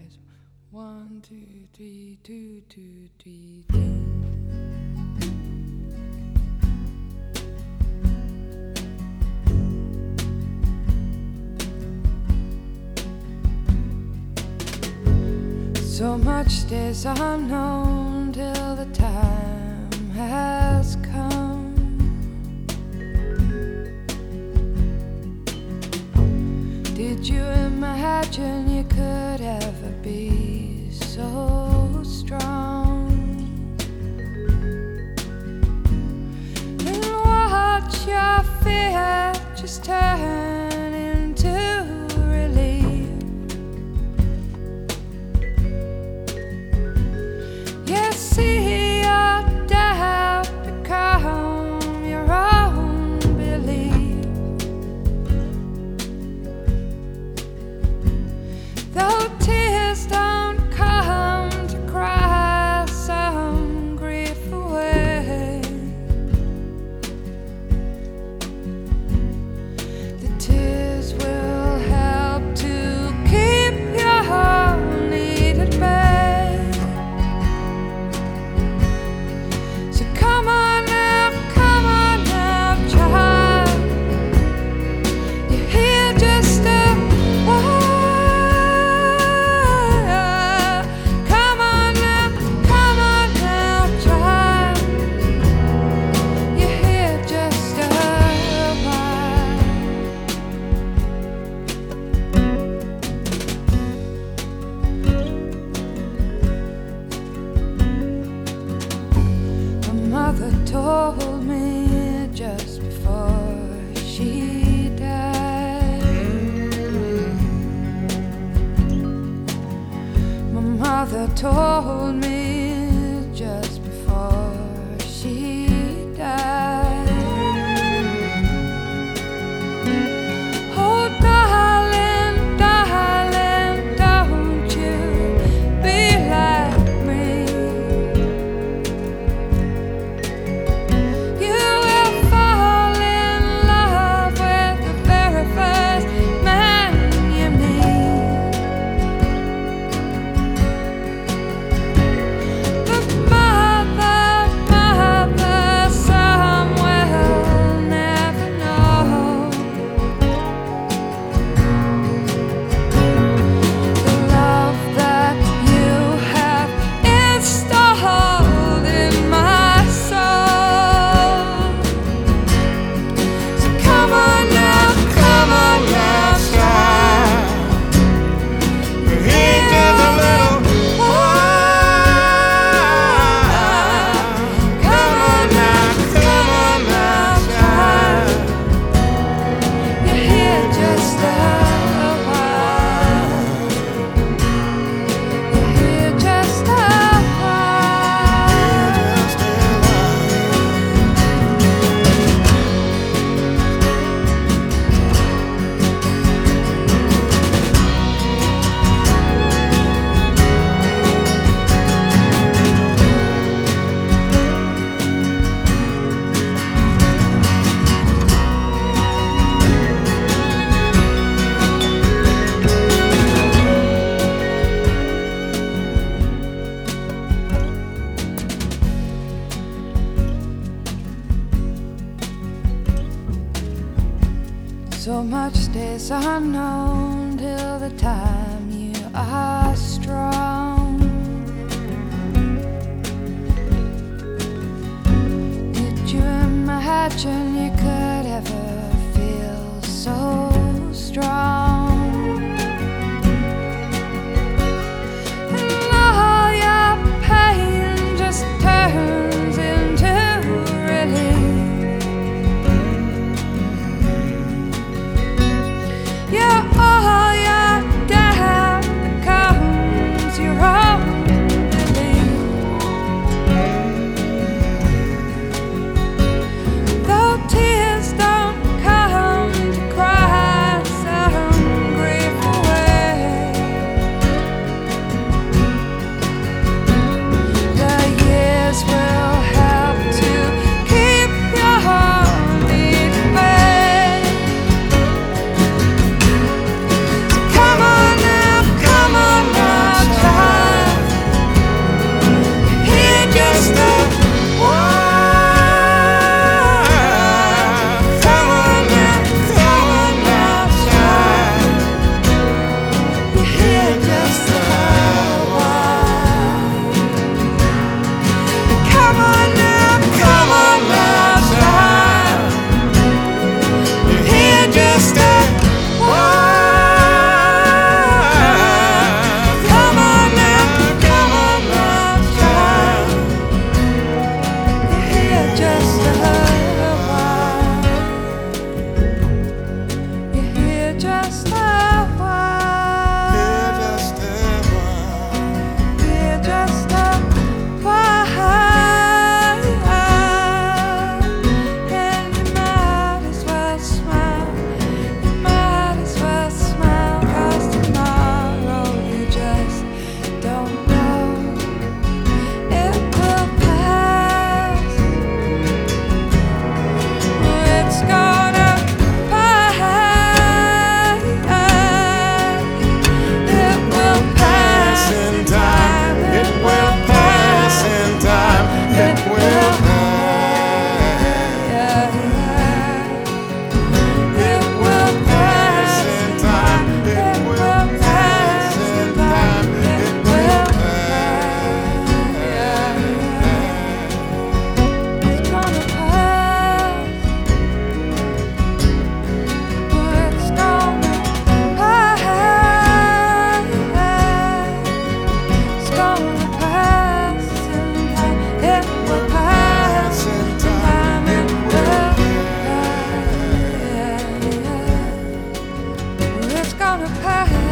eyes. 1, 2, 3, 2, 2, 3, 2. So much stays unknown till the time has come. Did you imagine you could ever be so strong? And watch your fear just turn into relief. You see your doubt become your own belief. Though tears don't come to cry some grief away, the tears will help to keep your need at bay. So come on now, child. You're here just a while. Come on now, child. You're here just a while. My mother told me just before she died. My mother told me just before she died. Oh, darling, don't you be like me. You will fall in love with the very first man you meet. But mother, some will never know the love that you have installed in my soul. So come on now, child. You're here just a little while. Come on now, child. You're here just a while. You're here just a while. So much stays unknown till the time you are strong. Did you imagine you could ever feel so strong? And all your pain just turns into relief. Yeah, all your doubt becomes your own belief. Though tears on a path